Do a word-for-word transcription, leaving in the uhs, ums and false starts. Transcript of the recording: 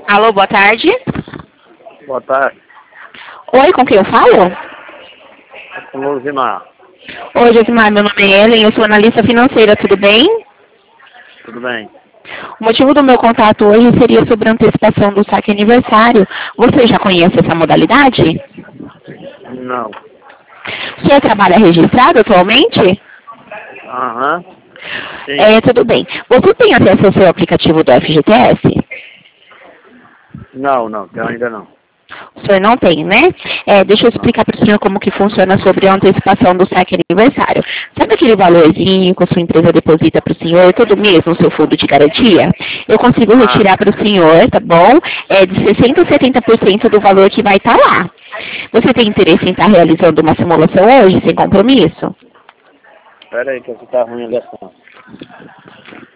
Alô, boa tarde. Boa tarde. Oi, com quem eu falo? Com o Lusimar. Oi, Josimar, meu nome é Ellen, eu sou analista financeira, tudo bem? Tudo bem? O motivo do meu contato hoje seria sobre a antecipação do saque aniversário. Você já conhece essa modalidade? Não. Você trabalha registrado atualmente? Aham. Sim. É, tudo bem. Você tem acesso ao seu aplicativo do F G T S? Não, não, eu ainda não. O senhor não tem, né? É, deixa eu Não. explicar para o senhor como que funciona sobre a antecipação do saque aniversário. Sabe aquele valorzinho que a sua empresa deposita para o senhor todo mês no seu fundo de garantia? Eu consigo Ah, retirar para o senhor, tá bom? É de sessenta a setenta por cento do valor que vai estar lá. Você tem interesse em estar realizando uma simulação hoje, sem compromisso? espera aí que aqui tá ruim a ligação.